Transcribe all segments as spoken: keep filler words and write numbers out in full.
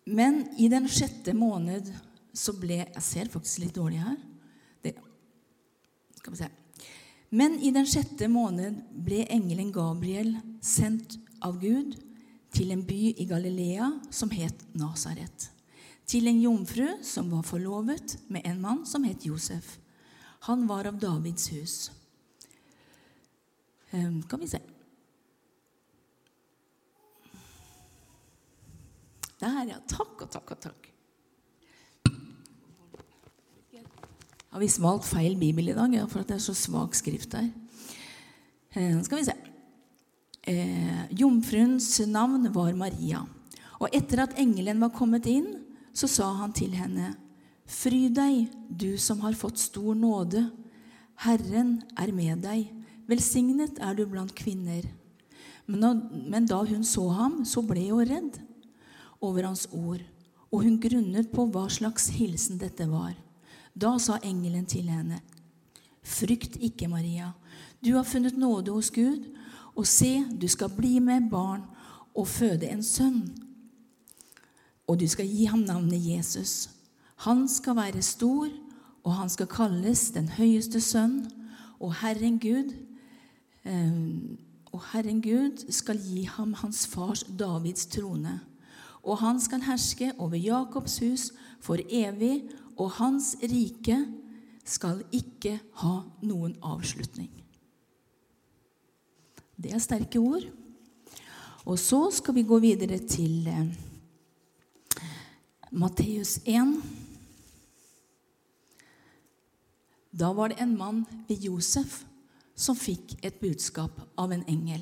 Men i den sjette måned så ble, jeg ser faktisk litt dårlig her, det, skal vi se. Men i den sjette måned ble engelen Gabriel sendt av Gud til en by i Galilea som het Nazaret, til en jomfru som var forlovet med en mann som het Josef. Han var av Davids hus. Um, kan vi se. Der, ja. Takk og takk og takk. Har vi valgt feil bibel i dag, ja, for at det er så svak skrift der. Eh, skal vi se. Eh, jomfruens navn var Maria. Og etter at engelen var kommet inn, så sa han til henne, «Fry deg, du som har fått stor nåde. Herren er med deg. Velsignet er du blant kvinner.» Men da, men da hun så ham, så ble hun redd over hans ord, og hun grunnet på hva slags hilsen dette var. Da sa engelen til henne, «Frykt ikke, Maria. Du har funnet nåde hos Gud, og se, du skal bli med barn og føde en sønn. Og du skal gi ham navnet Jesus. Han skal være stor, og han skal kalles den høyeste sønn, og Herren Gud, eh, og Herren Gud skal gi ham hans fars Davids trone. Og han skal herske over Jakobs hus for evig, og hans rike skal ikke ha noen avslutning. Det er sterke ord. Og så skal vi gå videre til eh, Matteus en. Da var det en mann ved Josef som fikk et budskap av en engel.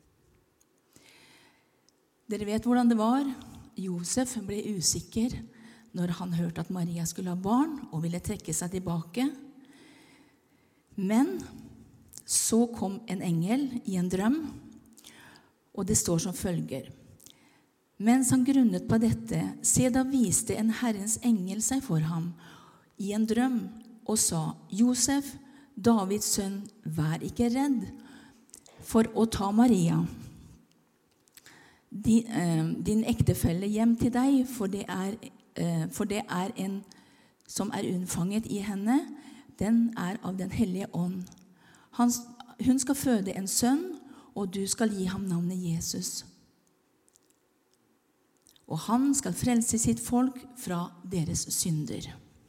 Dere vet hvordan det var. Josef ble usikker når han hørte at Maria skulle ha barn og ville trekke seg tilbake. Men så kom en engel i en drøm, og det står som følger. Mens han grunnet på dette, se da viste en Herrens engel seg for ham i en drøm og sa, Josef, Davids sønn, vær ikke redd for å ta Maria, din, eh, din ektefelle hjem til deg, for det er For det er en som er unnfanget i henne, den er av den hellige ånd. Han, hun skal føde en sønn, og du skal gi ham navnet Jesus. Og han skal frelse sitt folk fra deres synder.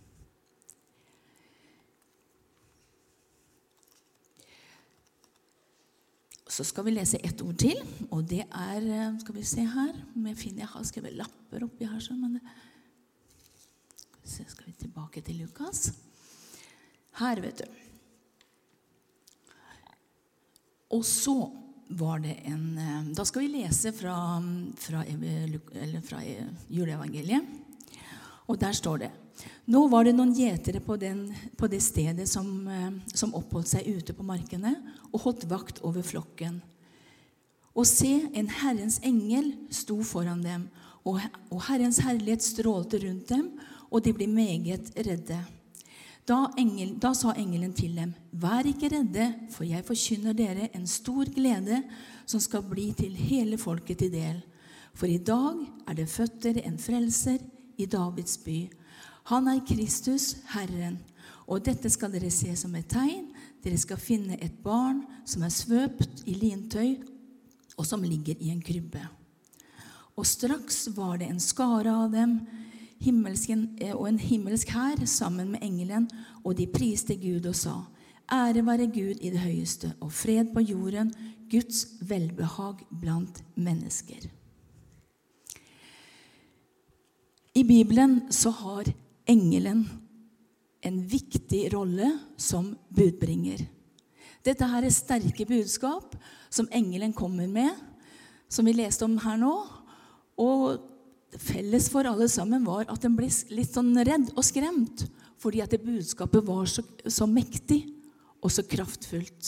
Så skal vi lese ett ord til, og det er, skal vi se her, om jeg finner, jeg har skrevet lapper oppi her, så, men det, så skal vi tilbake til Lukas. Her, vet du. Og så var det en, da skal vi lese fra, fra, eller fra juleevangeliet. Og der står det, nå var det noen gjetere på, den, på det stedet som, som oppholdt seg ute på markene og holdt vakt over flokken. Og se, en Herrens engel sto foran dem, og, og Herrens herlighet strålte rundt dem, og de ble meget redde. Da, engel, da sa engelen til dem, vær ikke redde, for jeg forkynner dere en stor glede som skal bli til hele folket til del. For i dag er det født dere en frelser i Davids by. Han er Kristus, Herren, og dette skal dere se som et tegn. Dere skal finne et barn som er svøpt i lintøy, og som ligger i en krybbe. Og straks var det en skare av dem, himmelsken, og en himmelsk hær sammen med engelen, og de priste Gud og sa, ære være Gud i det høyeste, og fred på jorden, Guds velbehag blant mennesker. I Bibelen så har engelen en viktig rolle som budbringer. Dette her er sterke budskap som engelen kommer med, som vi leste om her nå, og felles for alle sammen var at den ble litt sånn redd og skremt, fordi at det budskapet var så, så mektig og så kraftfullt.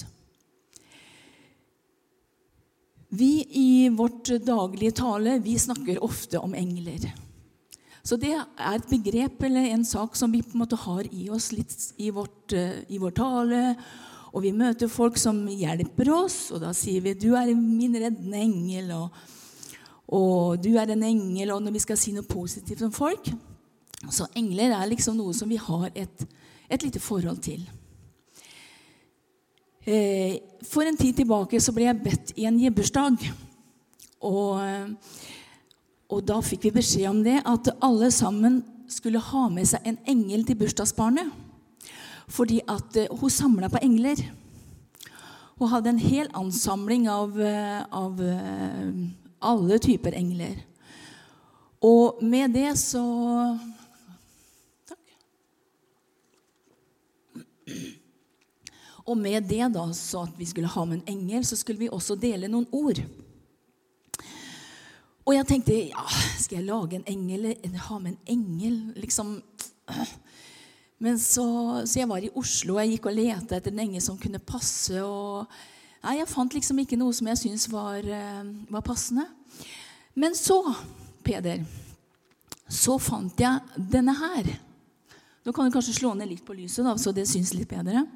Vi i vårt daglige tale, vi snakker ofte om engler. Så det er et begrep eller en sak som vi på en måte har i oss litt i, vårt, i vår tale, og vi møter folk som hjelper oss, og da sier vi, du er min reddende engel, og og du er en engel, og når vi skal si noe positivt om folk. Så engler er liksom noe som vi har et, et lite forhold til. Eh, for en tid tilbake så ble jeg bedt i en gjebursdag, og, og da fikk vi beskjed om det, at alle sammen skulle ha med seg en engel til bursdagsbarnet, fordi at eh, hun samlet på engler. Hun hadde en hel ansamling av, av alle typer engler. Og med det så... Takk. Og med det da, så at vi skulle ha med en engel, så skulle vi også dele noen ord. Og jeg tenkte, ja, skal jeg lage en engel, eller ha med en engel, liksom... Men så, så jeg var i Oslo, og jeg gikk og lette etter en engel som kunne passe, og nei, jeg fant liksom ikke noe som jeg synes var, var passende. Men så, Peder, så fant jeg denne her. Nå kan du kanskje slå ned litt på lyset, da, så det synes litt bedre.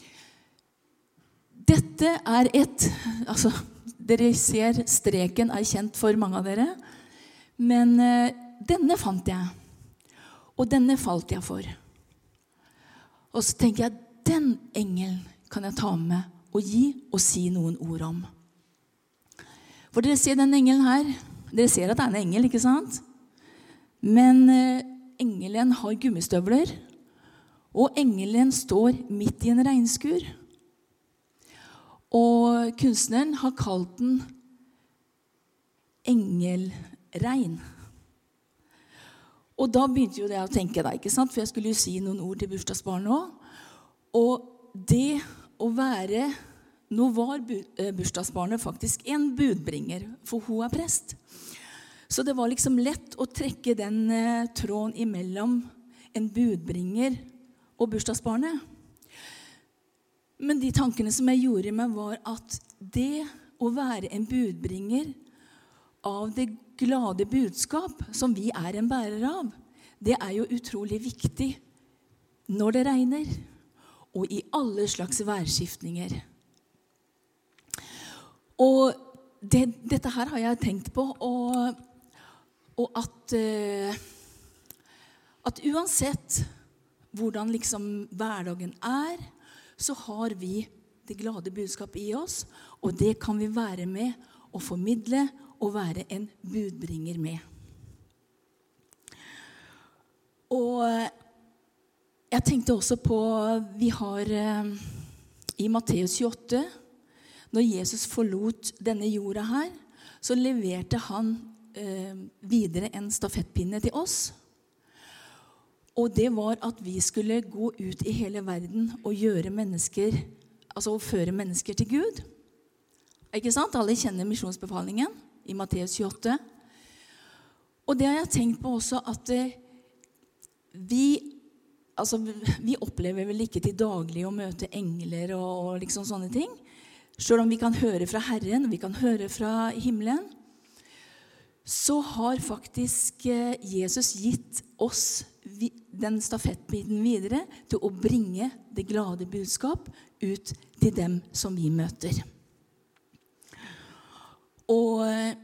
Dette er et, altså, dere ser streken er kjent for mange av dere, men uh, denne fant jeg, og denne falt jeg for. Og så tenker jeg, den engelen kan jeg ta med og gi og si noen ord om. For dere ser den engelen her. Dere ser at det er en engel, ikke sant? Men eh, engelen har gummistøvler, og engelen står midt i en regnskur. Og kunstneren har kalt den engelregn. Og da begynte jo det å tenke deg, ikke sant? For jeg skulle jo si noen ord til bursdagsbarnet også. Og det å være, nå var bursdagsbarnet faktisk en budbringer, for hun er prest. Så det var liksom lett å trekke den eh, tråden imellom en budbringer og bursdagsbarnet. Men de tankene som jeg gjorde i meg var at det å være en budbringer av det glade budskap som vi er en bærer av, det er jo utrolig viktig når det regner, og i alle slags værskiftninger. Og det, dette her har jeg tenkt på, og, og at, uh, at uansett hvordan liksom hverdagen er, så har vi det glade budskapet i oss, og det kan vi være med og formidle å være en budbringer med. Og jeg tenkte også på, vi har i Matteus tjueåtte, når Jesus forlot denne jorda her, så leverte han eh, videre en stafettpinne til oss. Og det var at vi skulle gå ut i hele verden og gjøre mennesker, altså å føre mennesker til Gud. Ikke sant? Alle kjenner misjonsbefalingen i Matteus tjueåtte. Og det har jeg tenkt på også, at eh, vi, altså, vi opplever vel ikke til daglig å møte engler og, og liksom sånne ting. Selv om vi kan høre fra Herren, vi kan høre fra himmelen, så har faktisk eh, Jesus gitt oss vi, den stafettbiten videre til å bringe det glade budskap ut til dem som vi møter. Og,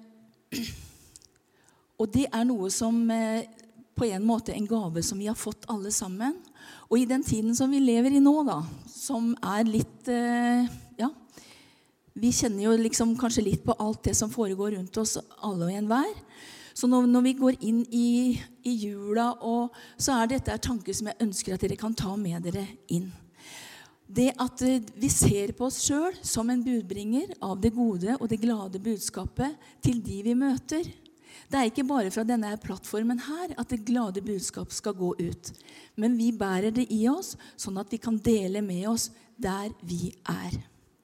og det er noe som på en måte en gave som vi har fått alle sammen. Og i den tiden som vi lever i nå da, som er litt, ja, vi kjenner jo liksom kanskje litt på alt det som foregår rundt oss, alle og enhver. Så når, når vi går inn i, i jula, og, så er dette tanker som jeg ønsker at dere kan ta med dere inn. Det at vi ser på oss selv som en budbringer av det gode og det glade budskapet til de vi møter. Det er ikke bare fra denne plattformen her at det glade budskap skal gå ut. Men vi bærer det i oss, sånn at vi kan dele med oss der vi er.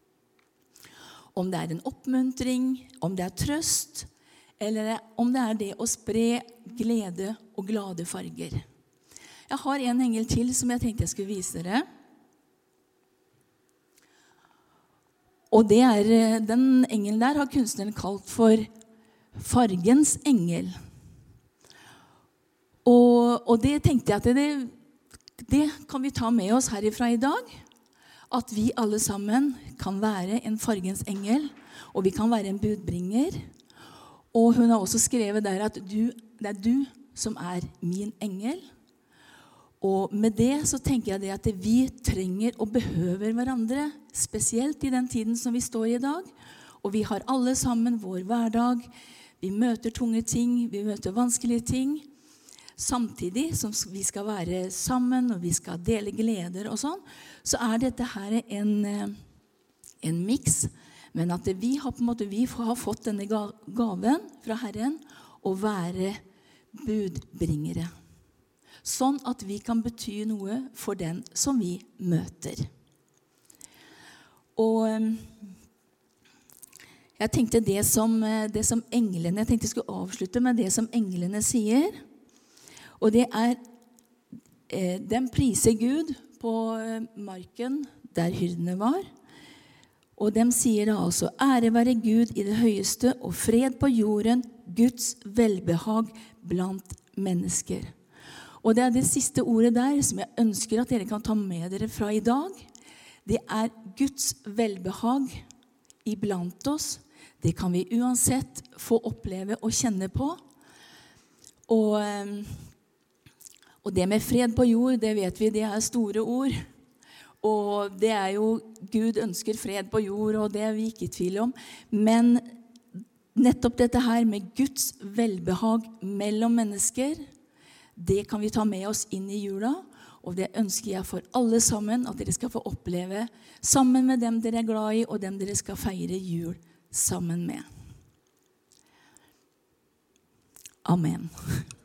Om det er en oppmuntring, om det er trøst, eller om det er det å spre glede og glade farger. Jeg har en engel til som jeg tenkte jeg skulle vise dere. Og det er, den engelen der har kunstneren kalt for fargens engel. Og, og det tenkte jeg at det, det kan vi ta med oss herifra i dag. At vi alle sammen kan være en fargens engel, og vi kan være en budbringer. Og hun har også skrevet der at du, det er du som er min engel. Og med det så tenker jeg det at vi trenger og behøver hverandre, spesielt i den tiden som vi står i i dag. Og vi har alle sammen vår hverdag. Vi møter tunge ting, vi møter vanskelige ting. Samtidig som vi skal være sammen, og vi skal dele gleder og sånn, så er dette her en, en mix. Men at vi har, på en måte, vi har fått denne gaven fra Herren å være budbringere. Sånn at vi kan bety noe for den som vi møter. Og jeg tenkte det som, det som englene, jeg tenkte jeg skulle avslutte med det som englene sier. Og det er, eh, den priser Gud på marken der hyrdene var. Og de sier da altså, ære være Gud i det høyeste, og fred på jorden, Guds velbehag blant mennesker. Og det er det siste ordet der som jeg ønsker at dere kan ta med dere fra i dag. Det er Guds velbehag iblant oss. Det kan vi uansett få oppleve og kjenne på. Og, og det med fred på jord, det vet vi, det er store ord. Og det er jo, Gud ønsker fred på jord, og det er vi ikke i tvil om. Men nettopp dette her med Guds velbehag mellom mennesker, det kan vi ta med oss inn i jula. Og det ønsker jeg for alle sammen, at dere skal få oppleve sammen med dem dere er glad i, og dem dere skal feire jul sammen med. Amen.